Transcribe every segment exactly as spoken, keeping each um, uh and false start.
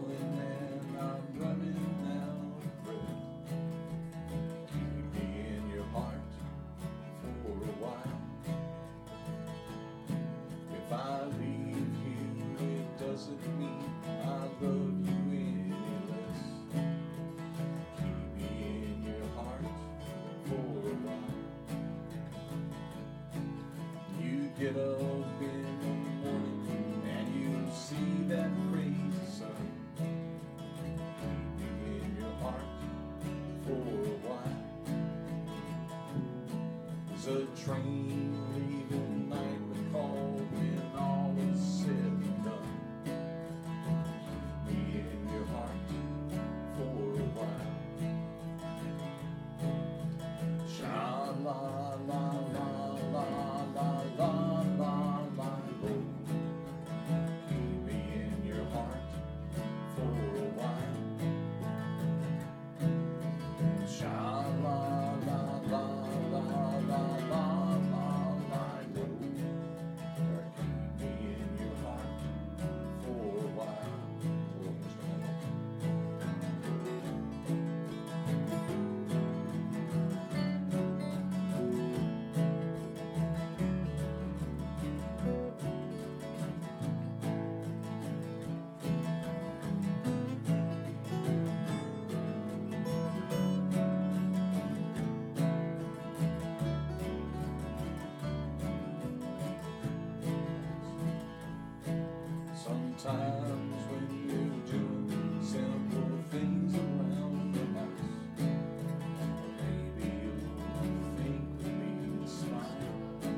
lonely man, I'm running out of breath. Keep me in your heart for a while. If I leave you, it doesn't mean I love you any less. Keep me in your heart for a while. You get up in the morning and you see that crazy sun. Keep me in your heart for a while. There's a train leaving night call when all is said and done. Keep me in your heart for a while. Sha la la la la la la la la lo. Keep me in your heart for a while. Sha la la la la la la la la lo. Keep me in your heart for a while. Oh, Mister Sometimes when you're doing simple things around the house, maybe you'll think of me and smile.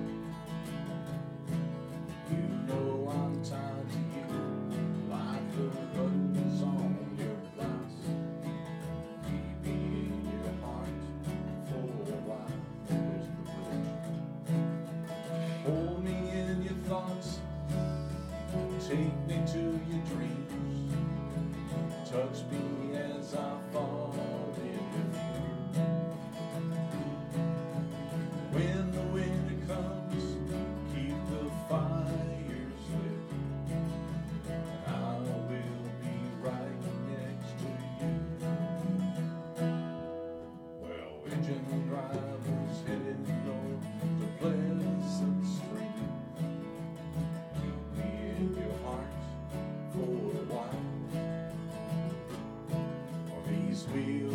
You know I'm tied to you like the buttons on your blouse. Keep me in your heart for a while. There's the bridge. Hold me in your thoughts. Take me to your dreams. Touch me as I fall in with you. When the winter comes, keep the fires lit. I will be right next to you. Well, engine drivers headed north to Pleasant Street. In your heart for a while. Or these wheels